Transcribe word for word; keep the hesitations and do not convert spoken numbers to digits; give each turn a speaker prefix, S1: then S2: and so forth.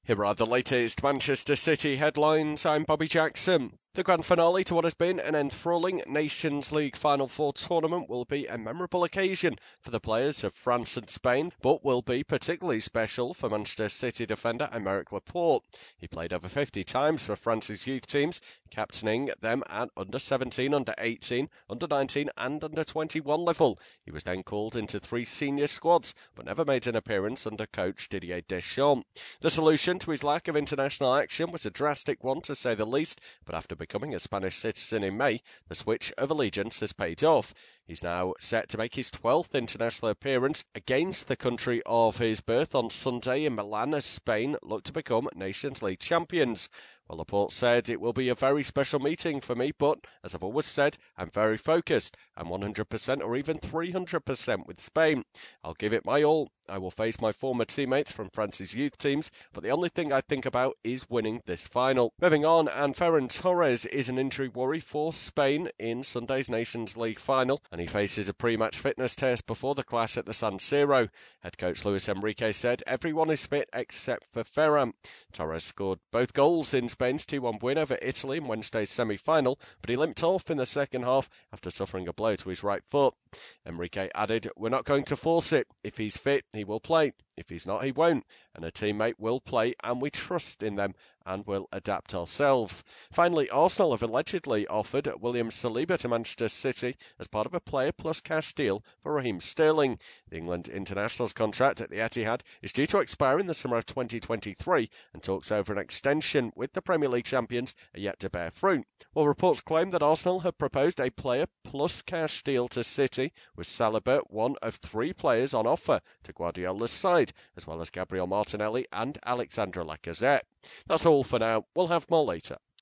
S1: Here are the latest Manchester City headlines. I'm Bobby Jackson. The grand finale to what has been an enthralling Nations League Final Four tournament will be a memorable occasion for the players of France and Spain, but will be particularly special for Manchester City defender Aymeric Laporte. He played over fifty times for France's youth teams, captaining them at under seventeen, under eighteen, under nineteen and under twenty-one level. He was then called into three senior squads, but never made an appearance under coach Didier Deschamps. The solution to his lack of international action was a drastic one, to say the least, but after becoming a Spanish citizen in May, the switch of allegiance has paid off. He's now set to make his twelfth international appearance against the country of his birth on Sunday in Milan as Spain look to become Nations League champions. Well, Laporte said, "It will be a very special meeting for me, but, as I've always said, I'm very focused. I'm one hundred percent or even three hundred percent with Spain. I'll give it my all. I will face my former teammates from France's youth teams, but the only thing I think about is winning this final." Moving on, and Ferran Torres is an injury worry for Spain in Sunday's Nations League final, and he faces a pre-match fitness test before the clash at the San Siro. Head coach Luis Enrique said everyone is fit except for Ferran. Torres scored both goals in Spain's two one win over Italy in Wednesday's semi-final, but he limped off in the second half after suffering a blow to his right foot. Enrique added, "We're not going to force it. If he's fit, he will play. If he's not, he won't. And a teammate will play, and we trust in them and will adapt ourselves." Finally, Arsenal have allegedly offered William Saliba to Manchester City as part of a player plus cash deal for Raheem Sterling. The England international's contract at the Etihad is due to expire in the summer of twenty twenty-three, and talks over an extension with the Premier League champions are yet to bear fruit. Well, reports claim that Arsenal have proposed a player plus cash deal to City, with Saliba one of three players on offer to Guardiola's side, as well as Gabriel Martinelli and Alexandre Lacazette. That's all for now. We'll have more later.